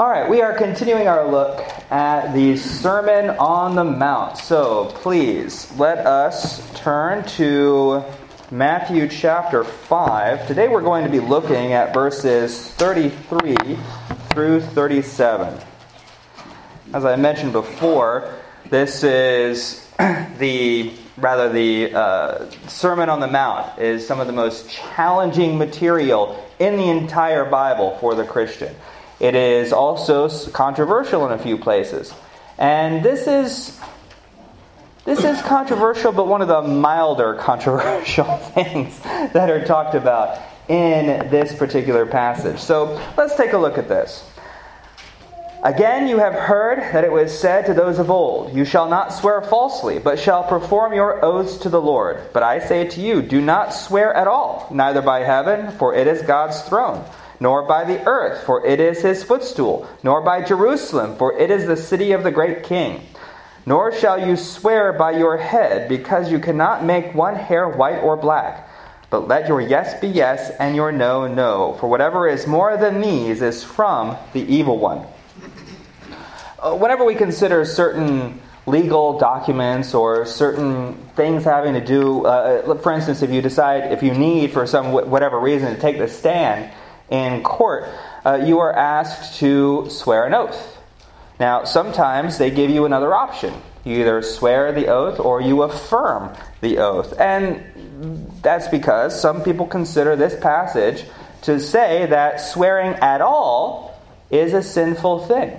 All right, we are continuing our look at the Sermon on the Mount. So please let us turn to Matthew chapter 5. Today we're going to be looking at verses 33 through 37. As I mentioned before, this is the Sermon on the Mount is some of the most challenging material in the entire Bible for the Christian. It is also controversial in a few places. And this is controversial, but one of the milder controversial things that are talked about in this particular passage. So let's take a look at this. Again, you have heard that it was said to those of old, "You shall not swear falsely, but shall perform your oaths to the Lord. But I say to you, do not swear at all, neither by heaven, for it is God's throne, nor by the earth, for it is his footstool, nor by Jerusalem, for it is the city of the great king. Nor shall you swear by your head, because you cannot make one hair white or black. But let your yes be yes, and your no, no. For whatever is more than these is from the evil one." Whenever we consider certain legal documents or certain things having to do, for instance, if you need for some whatever reason to take the stand in court, you are asked to swear an oath. Now, sometimes they give you another option. You either swear the oath or you affirm the oath. And that's because some people consider this passage to say that swearing at all is a sinful thing.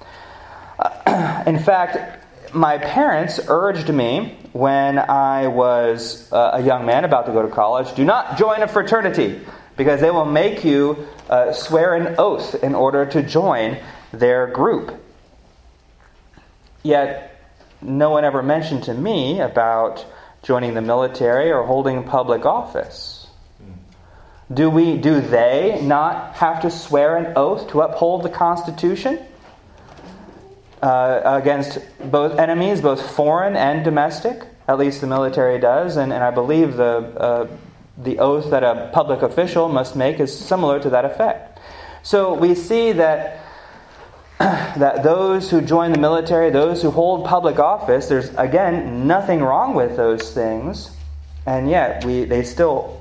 In fact, my parents urged me when I was a young man about to go to college, do not join a fraternity, because they will make you swear an oath in order to join their group. Yet, no one ever mentioned to me about joining the military or holding public office. Do they not have to swear an oath to uphold the Constitution against both enemies, both foreign and domestic? At least the military does, and I believe the oath that a public official must make is similar to that effect. So we see that those who join the military, those who hold public office, there's again nothing wrong with those things, and yet they still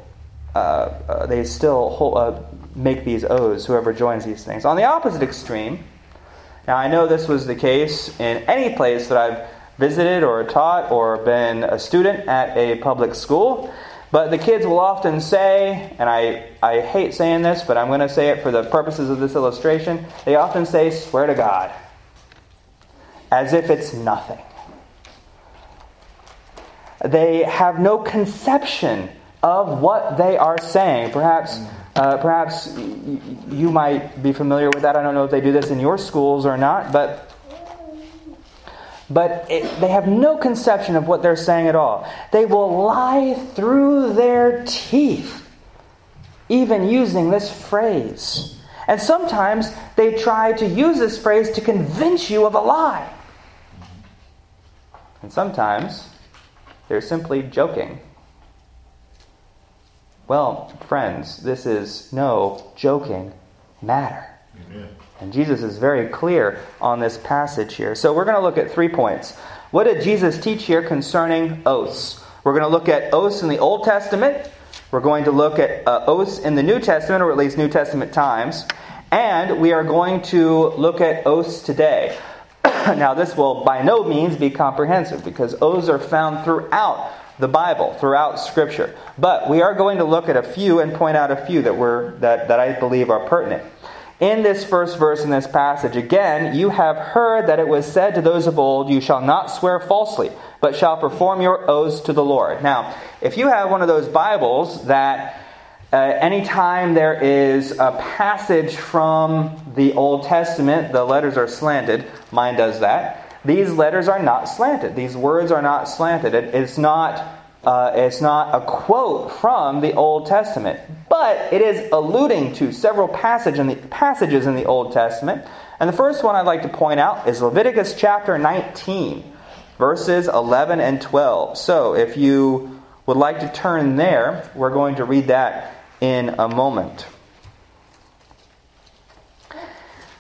make these oaths, whoever joins these things. On the opposite extreme, now I know this was the case in any place that I've visited or taught or been a student at a public school, but the kids will often say, and I hate saying this, but I'm going to say it for the purposes of this illustration, they often say, "Swear to God," as if it's nothing. They have no conception of what they are saying. Perhaps you might be familiar with that. I don't know if they do this in your schools or not, but they have no conception of what they're saying at all. They will lie through their teeth, even using this phrase. And sometimes they try to use this phrase to convince you of a lie. And sometimes they're simply joking. Well, friends, this is no joking matter. Amen. And Jesus is very clear on this passage here. So we're going to look at 3 points. What did Jesus teach here concerning oaths? We're going to look at oaths in the Old Testament. We're going to look at oaths in the New Testament, or at least New Testament times. And we are going to look at oaths today. Now, this will by no means be comprehensive, because oaths are found throughout the Bible, throughout Scripture. But we are going to look at a few and point out a few that I believe are pertinent. In this first verse in this passage, again, you have heard that it was said to those of old, "You shall not swear falsely, but shall perform your oaths to the Lord." Now, if you have one of those Bibles that anytime there is a passage from the Old Testament, the letters are slanted. Mine does that. These letters are not slanted. These words are not slanted. It's not a quote from the Old Testament, but it is alluding to several passages in the Old Testament. And the first one I'd like to point out is Leviticus chapter 19, verses 11 and 12. So if you would like to turn there, we're going to read that in a moment.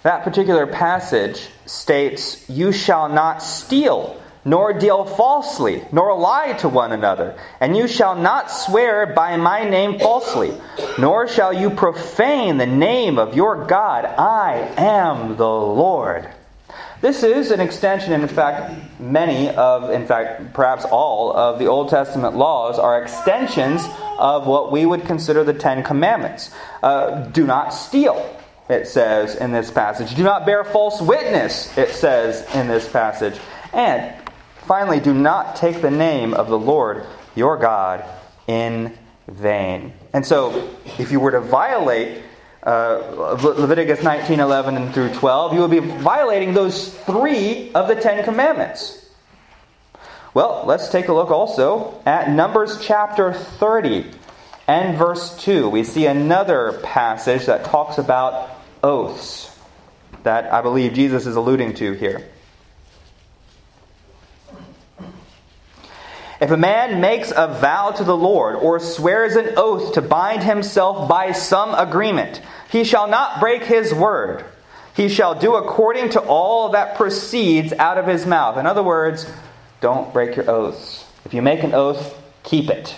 That particular passage states, "You shall not steal, nor deal falsely, nor lie to one another. And you shall not swear by my name falsely, nor shall you profane the name of your God. I am the Lord." This is an extension, in fact, perhaps all of the Old Testament laws are extensions of what we would consider the Ten Commandments. Do not steal, it says in this passage. Do not bear false witness, it says in this passage. And finally, do not take the name of the Lord your God in vain. And so, if you were to violate Leviticus 19:11 and through 12, you would be violating those 3 of the 10 commandments. Well, let's take a look also at Numbers chapter 30 and verse 2. We see another passage that talks about oaths that I believe Jesus is alluding to here. "If a man makes a vow to the Lord, or swears an oath to bind himself by some agreement, he shall not break his word. He shall do according to all that proceeds out of his mouth." In other words, don't break your oaths. If you make an oath, keep it.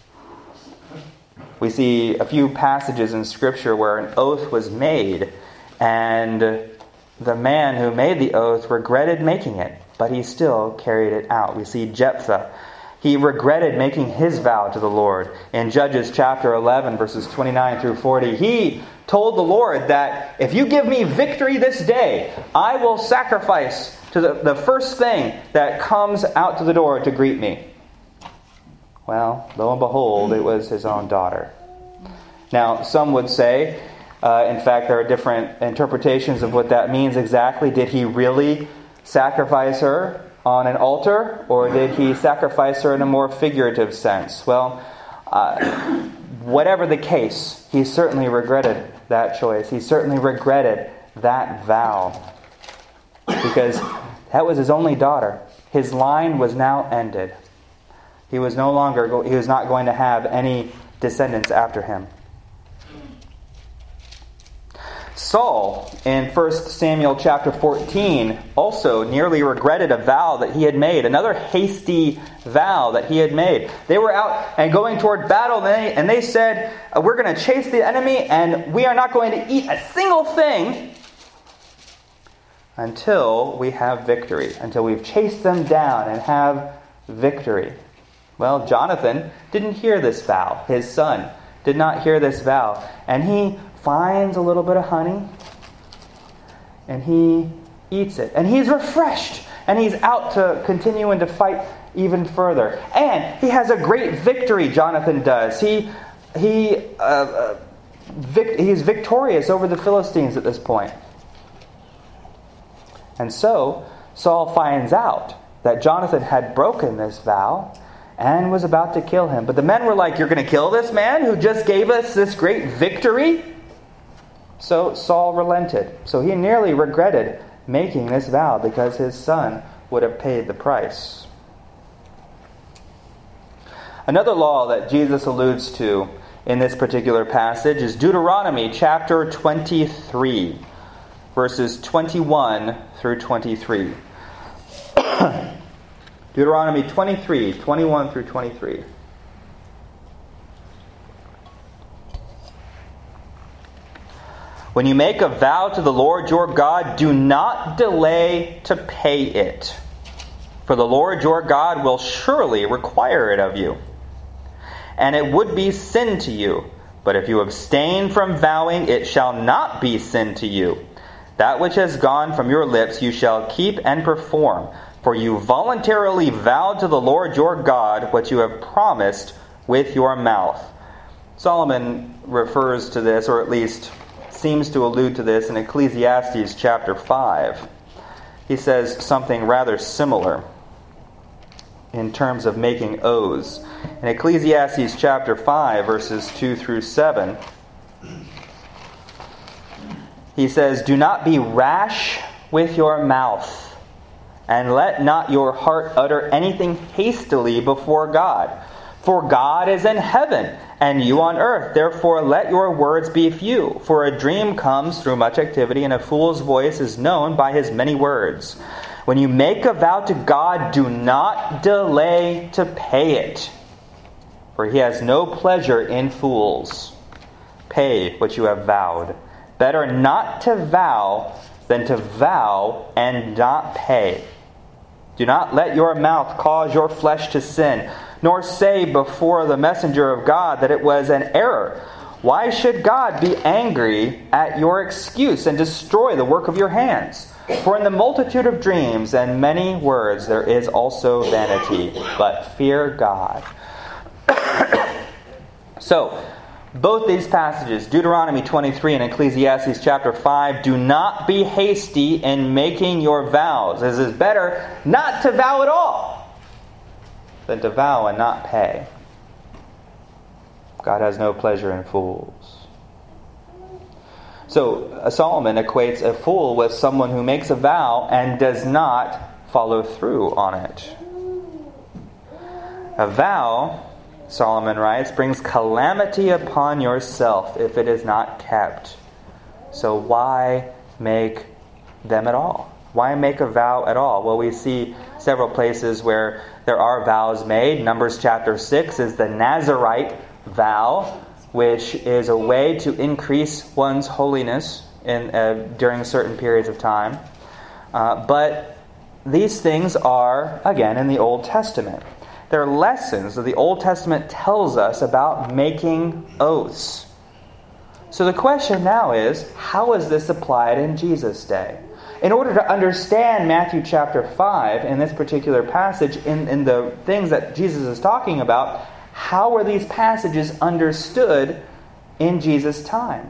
We see a few passages in Scripture where an oath was made, and the man who made the oath regretted making it, but he still carried it out. We see Jephthah. He regretted making his vow to the Lord. In Judges chapter 11, verses 29 through 40, he told the Lord that if you give me victory this day, I will sacrifice to the first thing that comes out to the door to greet me. Well, lo and behold, it was his own daughter. Now, some would say, in fact, there are different interpretations of what that means exactly. Did he really sacrifice her on an altar, or did he sacrifice her in a more figurative sense? Well, whatever the case, he certainly regretted that choice. He certainly regretted that vow, because that was his only daughter. His line was now ended. He was not going to have any descendants after him. Saul, in 1 Samuel chapter 14, also nearly regretted a vow that he had made, another hasty vow that he had made. They were out and going toward battle, and they said, "We're going to chase the enemy, and we are not going to eat a single thing until we have victory, until we've chased them down and have victory." Well, Jonathan didn't hear this vow. His son did not hear this vow. And he finds a little bit of honey, and he eats it. And he's refreshed. And he's out to continue and to fight even further. And he has a great victory, Jonathan does. He's victorious over the Philistines at this point. And so, Saul finds out that Jonathan had broken this vow and was about to kill him. But the men were like, "You're going to kill this man who just gave us this great victory?" So Saul relented. So he nearly regretted making this vow because his son would have paid the price. Another law that Jesus alludes to in this particular passage is Deuteronomy chapter 23, verses 21 through 23. Deuteronomy 23, 21 through 23. "When you make a vow to the Lord your God, do not delay to pay it, for the Lord your God will surely require it of you. And it would be sin to you, but if you abstain from vowing, it shall not be sin to you. That which has gone from your lips you shall keep and perform, for you voluntarily vowed to the Lord your God what you have promised with your mouth." Solomon refers to this, or at least seems to allude to this, in Ecclesiastes chapter 5. He says something rather similar in terms of making oaths. In Ecclesiastes chapter 5, verses 2 through 7, he says, "Do not be rash with your mouth, and let not your heart utter anything hastily before God. For God is in heaven, and you on earth. Therefore let your words be few. For a dream comes through much activity, and a fool's voice is known by his many words. When you make a vow to God, do not delay to pay it, for he has no pleasure in fools. Pay what you have vowed. Better not to vow than to vow and not pay. Do not let your mouth cause your flesh to sin, nor say before the messenger of God that it was an error. Why should God be angry at your excuse and destroy the work of your hands? For in the multitude of dreams and many words there is also vanity, but fear God. So, both these passages, Deuteronomy 23 and Ecclesiastes chapter 5, do not be hasty in making your vows. It is better not to vow at all than to vow and not pay. God has no pleasure in fools. So Solomon equates a fool with someone who makes a vow and does not follow through on it. A vow, Solomon writes, brings calamity upon yourself if it is not kept. So why make them at all? Why make a vow at all? Well, we see several places where there are vows made. Numbers chapter 6 is the Nazirite vow, which is a way to increase one's holiness during certain periods of time. But these things are, again, in the Old Testament. There are lessons that the Old Testament tells us about making oaths. So the question now is, how is this applied in Jesus' day? In order to understand Matthew chapter 5 in this particular passage, in the things that Jesus is talking about, how were these passages understood in Jesus' time?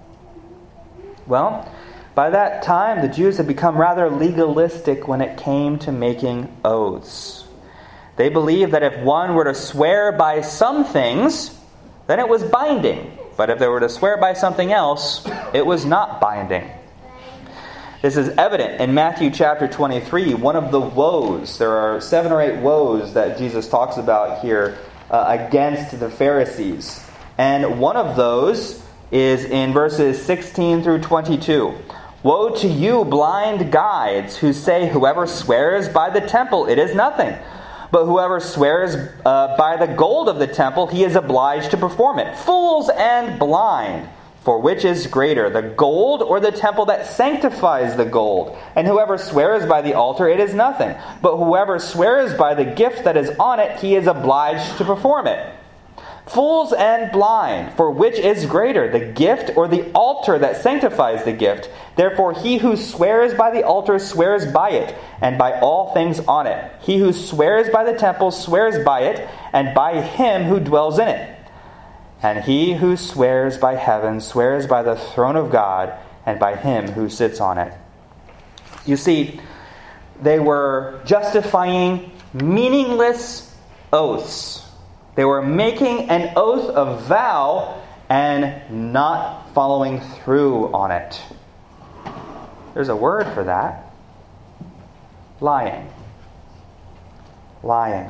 Well, by that time, the Jews had become rather legalistic when it came to making oaths. They believed that if one were to swear by some things, then it was binding. But if they were to swear by something else, it was not binding. This is evident in Matthew chapter 23, one of the woes. There are 7 or 8 woes that Jesus talks about here against the Pharisees. And one of those is in verses 16 through 22. Woe to you, blind guides, who say, whoever swears by the temple, it is nothing. But whoever swears by the gold of the temple, he is obliged to perform it. Fools and blind! For which is greater, the gold or the temple that sanctifies the gold? And whoever swears by the altar, it is nothing. But whoever swears by the gift that is on it, he is obliged to perform it. Fools and blind, for which is greater, the gift or the altar that sanctifies the gift? Therefore he who swears by the altar swears by it, and by all things on it. He who swears by the temple swears by it, and by him who dwells in it. And he who swears by heaven swears by the throne of God, and by him who sits on it. You see, they were justifying meaningless oaths. They were making an oath of vow and not following through on it. There's a word for that. Lying. Lying.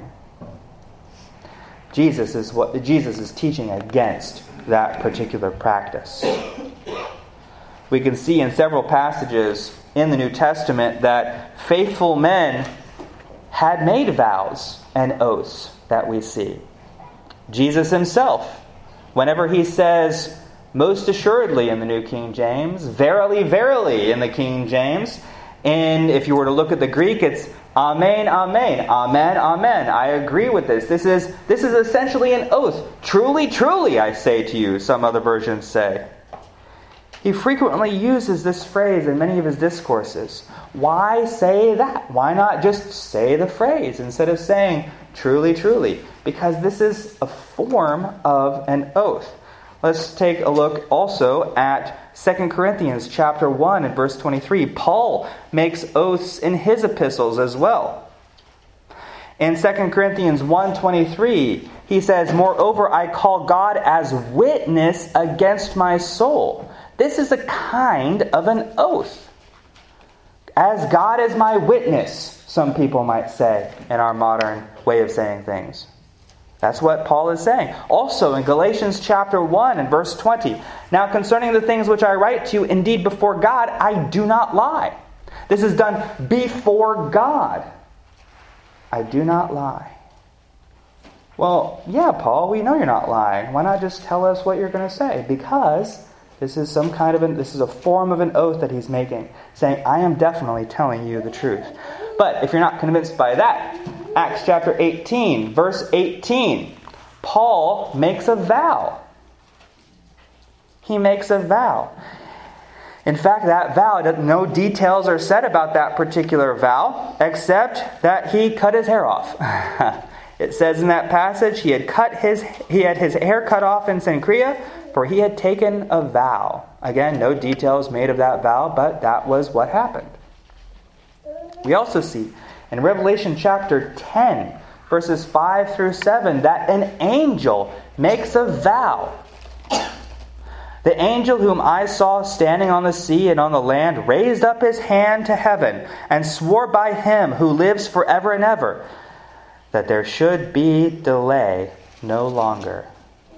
Jesus is teaching against that particular practice. We can see in several passages in the New Testament that faithful men had made vows and oaths that we see. Jesus himself, whenever he says, most assuredly in the New King James, verily, verily in the King James, and if you were to look at the Greek, it's Amen, amen, amen, amen. I agree with this. This is essentially an oath. Truly, truly, I say to you, some other versions say. He frequently uses this phrase in many of his discourses. Why say that? Why not just say the phrase instead of saying truly, truly? Because this is a form of an oath. Let's take a look also at 2 Corinthians chapter 1 and verse 23. Paul makes oaths in his epistles as well. In 2 Corinthians 1:23, he says, moreover, I call God as witness against my soul. This is a kind of an oath. As God is my witness, some people might say in our modern way of saying things. That's what Paul is saying. Also in Galatians chapter 1 and verse 20. Now concerning the things which I write to you, indeed before God, I do not lie. This is done before God. I do not lie. Well, yeah, Paul, we know you're not lying. Why not just tell us what you're going to say? Because this is a form of an oath that he's making, saying, I am definitely telling you the truth. But if you're not convinced by that, Acts chapter 18, verse 18, Paul makes a vow. He makes a vow. In fact, that vow, no details are said about that particular vow, except that he cut his hair off. It says in that passage, he had his hair cut off in Cenchrea, for he had taken a vow. Again, no details made of that vow, but that was what happened. We also see in Revelation chapter 10, verses 5 through 7, that an angel makes a vow. The angel whom I saw standing on the sea and on the land raised up his hand to heaven and swore by him who lives forever and ever that there should be delay no longer.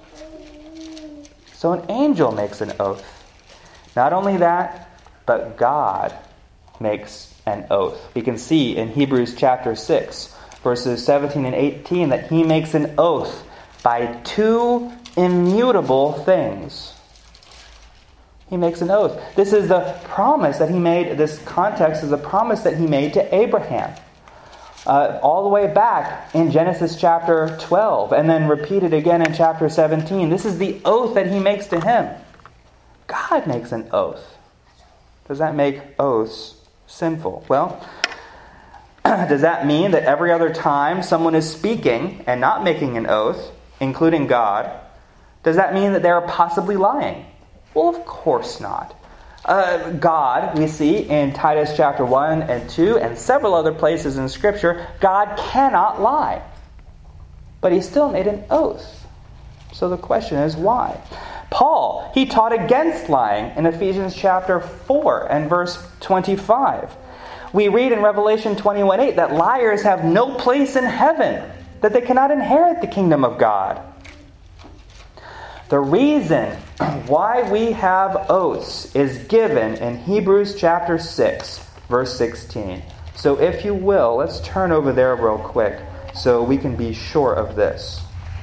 So an angel makes an oath. Not only that, but God makes an oath. We can see in Hebrews chapter 6, verses 17 and 18, that he makes an oath by two immutable things. He makes an oath. This is the promise that he made, this context is a promise that he made to Abraham. All the way back in Genesis chapter 12, and then repeated again in chapter 17. This is the oath that he makes to him. God makes an oath. Does that make oaths sinful? Well, does that mean that every other time someone is speaking and not making an oath, including God, does that mean that they're possibly lying? Well, of course not. God, we see in Titus chapter 1 and 2 and several other places in Scripture, God cannot lie. But he still made an oath. So the question is, why? Paul, he taught against lying in Ephesians chapter 4 and verse 25. We read in Revelation 21:8 that liars have no place in heaven, that they cannot inherit the kingdom of God. The reason why we have oaths is given in Hebrews chapter 6, verse 16. So if you will, let's turn over there real quick so we can be sure of this.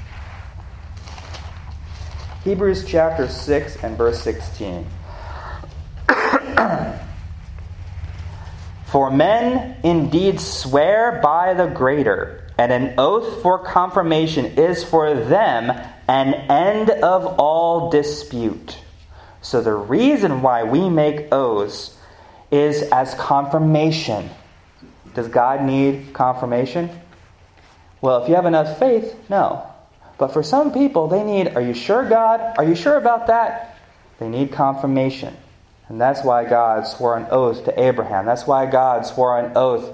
Hebrews chapter 6 and verse 16. For men indeed swear by the greater, and an oath for confirmation is for them an end of all dispute. So the reason why we make oaths is as confirmation. Does God need confirmation? Well, if you have enough faith, no. But for some people, they need, are you sure, God? Are you sure about that? They need confirmation. And that's why God swore an oath to Abraham. That's why God swore an oath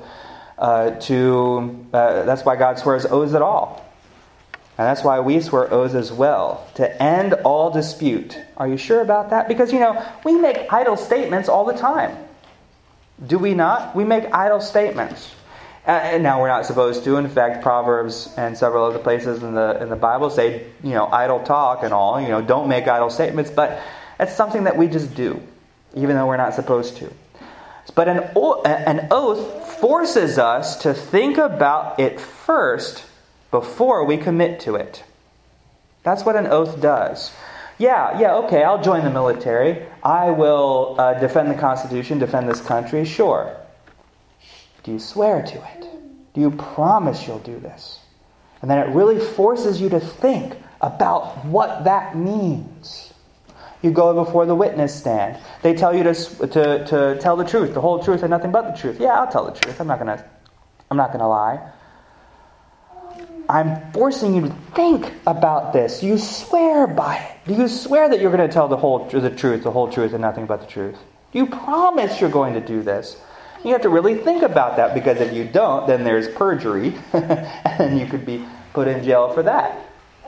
that's why God swears oaths at all. And that's why we swear oaths as well, to end all dispute. Are you sure about that? Because, we make idle statements all the time. Do we not? We make idle statements. And now we're not supposed to. In fact, Proverbs and several other places in the Bible say, idle talk and all. Don't make idle statements. But it's something that we just do, even though we're not supposed to. But an oath forces us to think about it first before we commit to it. That's what an oath does. Okay, I'll join the military. I will defend the Constitution, defend this country, sure. Do you swear to it? Do you promise you'll do this? And then it really forces you to think about what that means. You go before the witness stand. They tell you to tell the truth, the whole truth, and nothing but the truth. Yeah, I'll tell the truth. I'm not gonna lie. I'm forcing you to think about this. You swear by it. Do you swear that you're going to tell the truth, the whole truth, and nothing but the truth? Do you promise you're going to do this? You have to really think about that, because if you don't, then there's perjury, and you could be put in jail for that.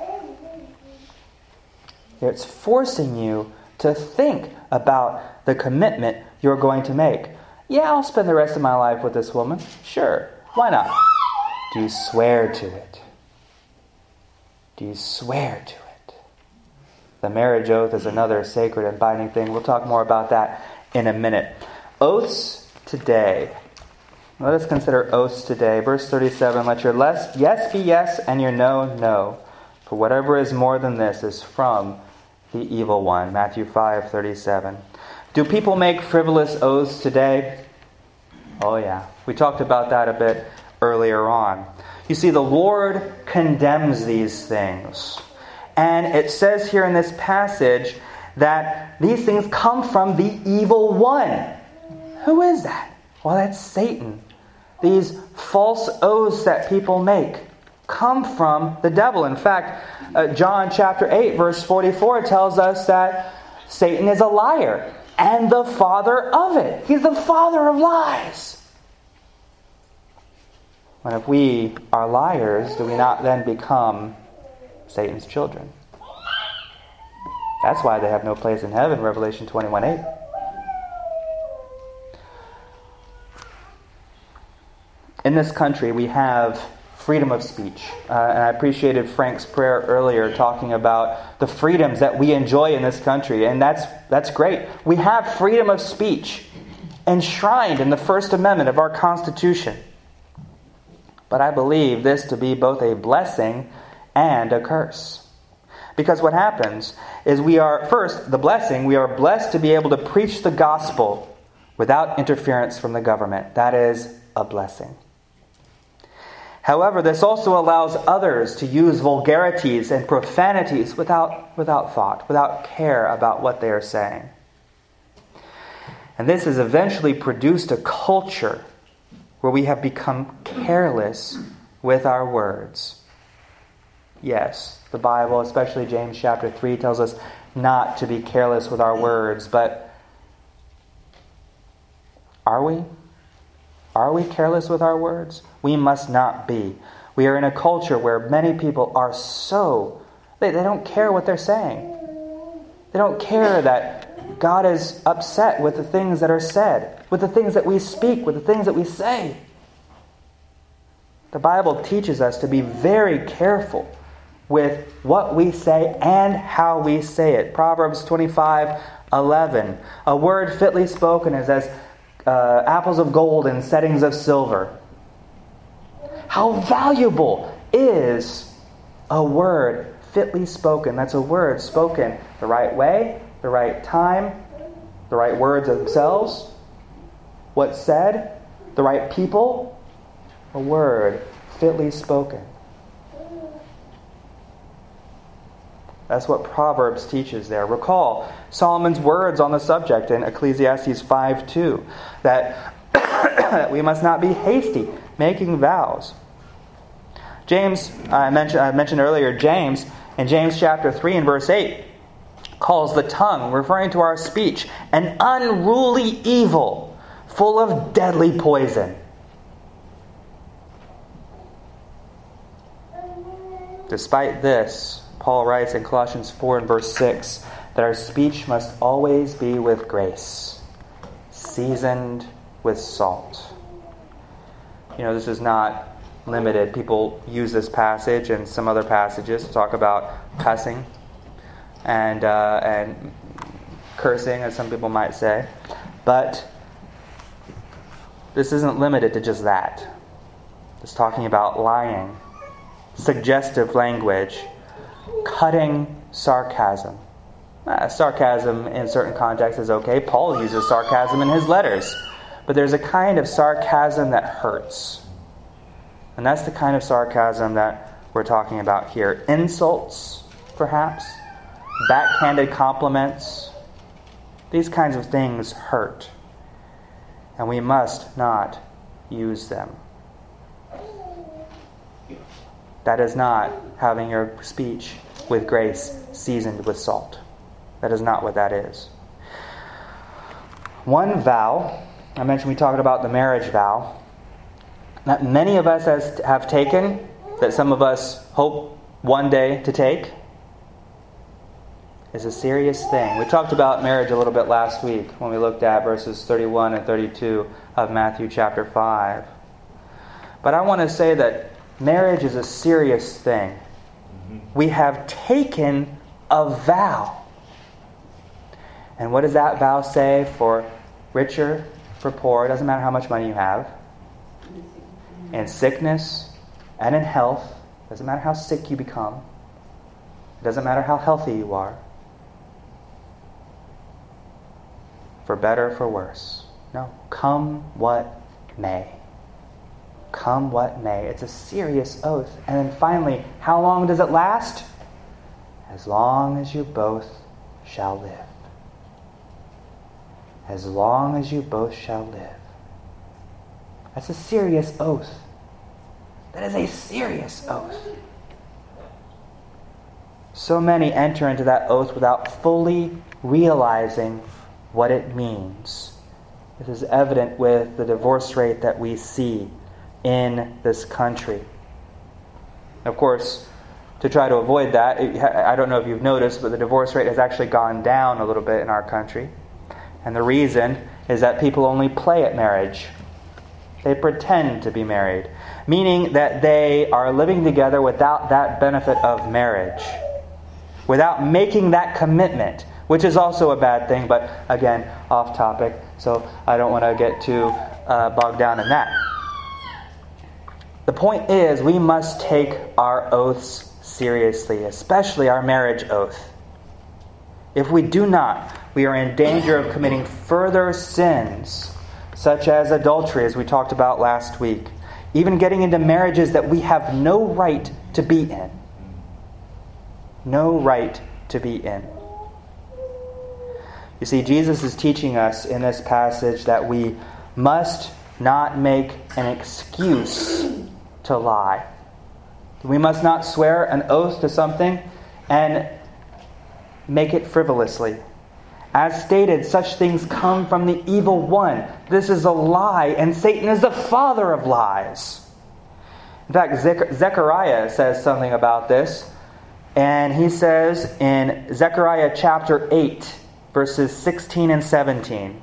It's forcing you to think about the commitment you're going to make. Yeah, I'll spend the rest of my life with this woman. Sure, why not? Do you swear to it? Do you swear to it? The marriage oath is another sacred and binding thing. We'll talk more about that in a minute. Oaths today. Let us consider oaths today. Verse 37, let your yes be yes and your no, no. For whatever is more than this is from the evil one. Matthew 5:37. Do people make frivolous oaths today? Oh yeah. We talked about that a bit earlier on. You see, the Lord condemns these things. And it says here in this passage that these things come from the evil one. Who is that? Well, that's Satan. These false oaths that people make come from the devil. In fact, John chapter 8, verse 44 tells us that Satan is a liar and the father of it. He's the father of lies. And if we are liars, do we not then become Satan's children? That's why they have no place in heaven, Revelation 21:8. In this country, we have freedom of speech. And I appreciated Frank's prayer earlier talking about the freedoms that we enjoy in this country. And that's great. We have freedom of speech enshrined in the First Amendment of our Constitution. But I believe this to be both a blessing and a curse. Because what happens is we are, first, the blessing, we are blessed to be able to preach the gospel without interference from the government. That is a blessing. However, this also allows others to use vulgarities and profanities without thought, without care about what they are saying. And this has eventually produced a culture where we have become careless with our words. Yes, the Bible, especially James chapter 3, tells us not to be careless with our words, but are we? Are we careless with our words? We must not be. We are in a culture where many people are they don't care what they're saying. They don't care that God is upset with the things that are said, with the things that we speak, with the things that we say. The Bible teaches us to be very careful with what we say and how we say it. Proverbs 25:11. A word fitly spoken is as apples of gold in settings of silver. How valuable is a word fitly spoken? That's a word spoken the right way, the right time, the right words themselves, what's said, the right people. A word fitly spoken. That's what Proverbs teaches there. Recall Solomon's words on the subject in Ecclesiastes 5:2, that we must not be hasty making vows. James, I mentioned earlier, James, in James chapter 3 and verse 8, calls the tongue, referring to our speech, an unruly evil, full of deadly poison. Despite this, Paul writes in Colossians 4 and verse 6 that our speech must always be with grace, seasoned with salt. You know, this is not limited. People use this passage and some other passages to talk about cussing and cursing, as some people might say. But this isn't limited to just that. It's talking about lying, suggestive language, cutting sarcasm. Sarcasm in certain contexts is okay. Paul uses sarcasm in his letters. But there's a kind of sarcasm that hurts. And that's the kind of sarcasm that we're talking about here. Insults, perhaps. Backhanded compliments. These kinds of things hurt. And we must not use them. That is not having your speech with grace seasoned with salt. That is not what that is. One vow, I mentioned we talked about the marriage vow, that many of us have taken, that some of us hope one day to take, is a serious thing. We talked about marriage a little bit last week when we looked at verses 31 and 32 of Matthew chapter 5. But I want to say that marriage is a serious thing. We have taken a vow. And what does that vow say for richer, for poor? It doesn't matter how much money you have. In sickness and in health. It doesn't matter how sick you become. It doesn't matter how healthy you are. For better, for worse. No. Come what may. Come what may. It's a serious oath. And then finally, how long does it last? As long as you both shall live. As long as you both shall live. That's a serious oath. That is a serious oath. So many enter into that oath without fully realizing what it means. This is evident with the divorce rate that we see in this country. Of course, to try to avoid that, I don't know if you've noticed, but the divorce rate has actually gone down a little bit in our country. And the reason is that people only play at marriage. They pretend to be married, meaning that they are living together without that benefit of marriage, without making that commitment, which is also a bad thing, but again, off topic, so I don't want to get too bogged down in that. The point is, we must take our oaths seriously, especially our marriage oath. If we do not, we are in danger of committing further sins, such as adultery, as we talked about last week. Even getting into marriages that we have no right to be in. No right to be in. You see, Jesus is teaching us in this passage that we must not make an excuse to lie. We must not swear an oath to something and make it frivolously. As stated, such things come from the evil one. This is a lie, and Satan is the father of lies. In fact, Zechariah says something about this. And he says in Zechariah chapter 8, verses 16 and 17,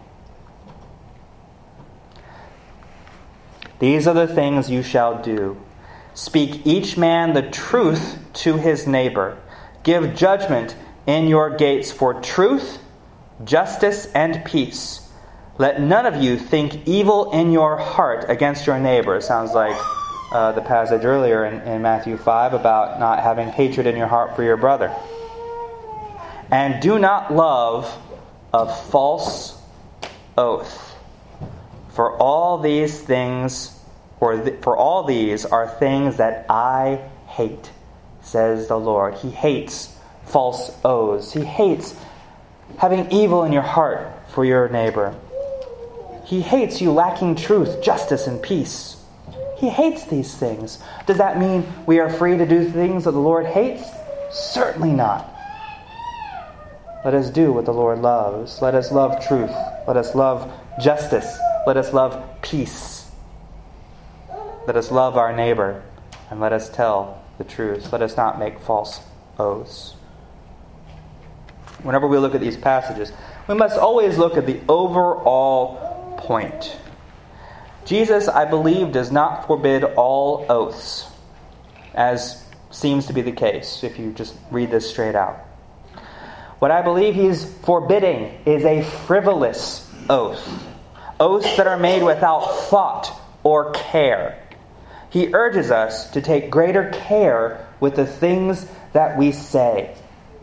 "These are the things you shall do. Speak each man the truth to his neighbor. Give judgment in your gates for truth, justice, and peace. Let none of you think evil in your heart against your neighbor." It sounds like the passage earlier in Matthew 5 about not having hatred in your heart for your brother. "And do not love a false oath. For all these things, for all these are things that I hate, says the Lord." He hates false oaths. He hates having evil in your heart for your neighbor. He hates you lacking truth, justice, and peace. He hates these things. Does that mean we are free to do things that the Lord hates? Certainly not. Let us do what the Lord loves. Let us love truth. Let us love justice. Let us love peace. Let us love our neighbor. And let us tell the truth. Let us not make false oaths. Whenever we look at these passages, we must always look at the overall point. Jesus, I believe, does not forbid all oaths, as seems to be the case if you just read this straight out. What I believe he's forbidding is a frivolous oath. Oaths that are made without thought or care. He urges us to take greater care with the things that we say.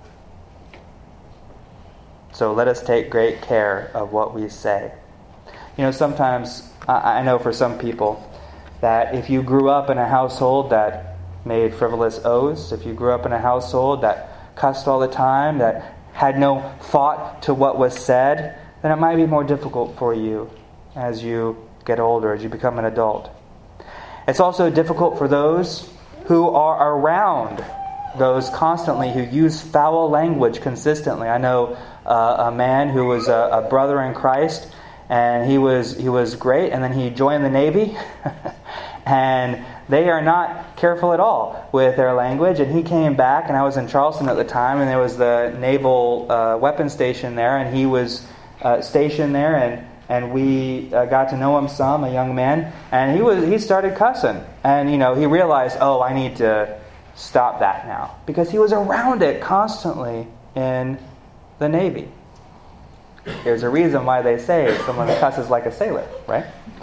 So let us take great care of what we say. You know, sometimes, I know for some people, that if you grew up in a household that made frivolous oaths, if you grew up in a household that cussed all the time, that had no thought to what was said, then it might be more difficult for you as you get older, as you become an adult. It's also difficult for those who are around those constantly who use foul language consistently. I know a man who was a brother in Christ, and he was great, and then he joined the Navy, and they are not careful at all with their language. And he came back, and I was in Charleston at the time, and there was the naval weapons station there, and he was stationed there, and we got to know him a young man, and he started cussing, and he realized, I need to stop that now, because he was around it constantly in the Navy. There's a reason why they say someone cusses like a sailor, right?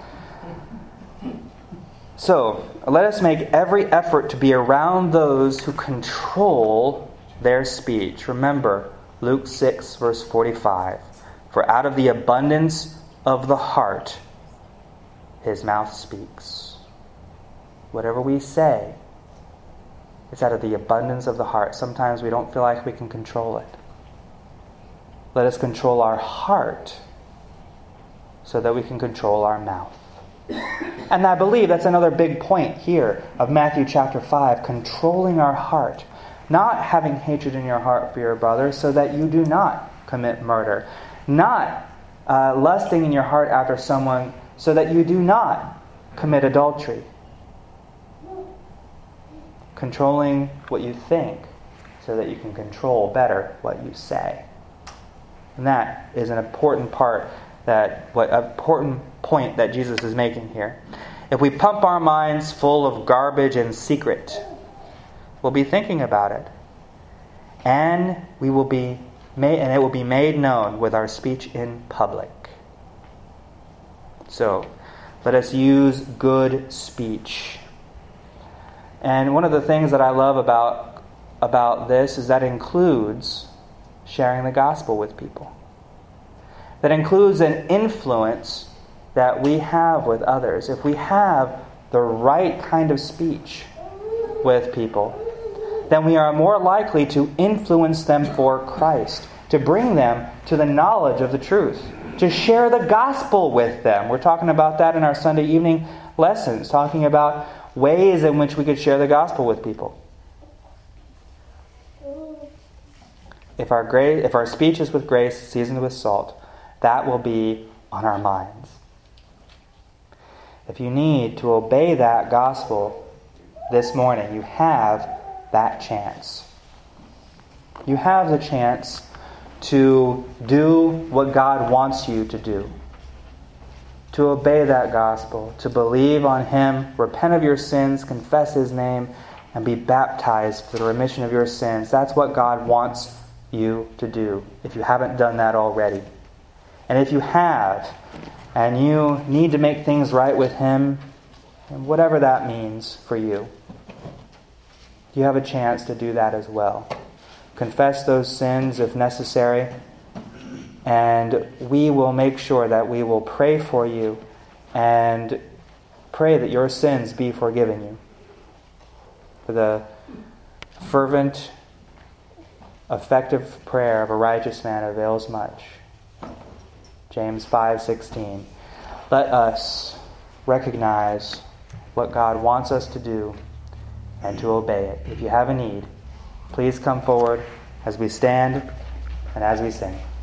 So, let us make every effort to be around those who control their speech. Remember, Luke 6, verse 45. For out of the abundance of the heart, his mouth speaks. Whatever we say, it's out of the abundance of the heart. Sometimes we don't feel like we can control it. Let us control our heart so that we can control our mouth. And I believe that's another big point here of Matthew chapter 5, controlling our heart. Not having hatred in your heart for your brother so that you do not commit murder. Not lusting in your heart after someone so that you do not commit adultery. Controlling what you think so that you can control better what you say. And that is an important important point that Jesus is making here. If we pump our minds full of garbage and secret, we'll be thinking about it. And it will be made known with our speech in public. So, let us use good speech. And one of the things that I love about this is that includes sharing the gospel with people. That includes an influence that we have with others. If we have the right kind of speech with people, then we are more likely to influence them for Christ, to bring them to the knowledge of the truth, to share the gospel with them. We're talking about that in our Sunday evening lessons, talking about ways in which we could share the gospel with people. If our speech is with grace, seasoned with salt, that will be on our minds. If you need to obey that gospel this morning, you have that chance. You have the chance to do what God wants you to do. To obey that gospel, to believe on Him, repent of your sins, confess His name, and be baptized for the remission of your sins. That's what God wants you to do, if you haven't done that already. And if you have, and you need to make things right with Him, and whatever that means for you, you have a chance to do that as well. Confess those sins if necessary, and we will make sure that we will pray for you and pray that your sins be forgiven you. For the fervent, effective prayer of a righteous man avails much. James 5:16. Let us recognize what God wants us to do and to obey it. If you have a need, please come forward as we stand and as we sing.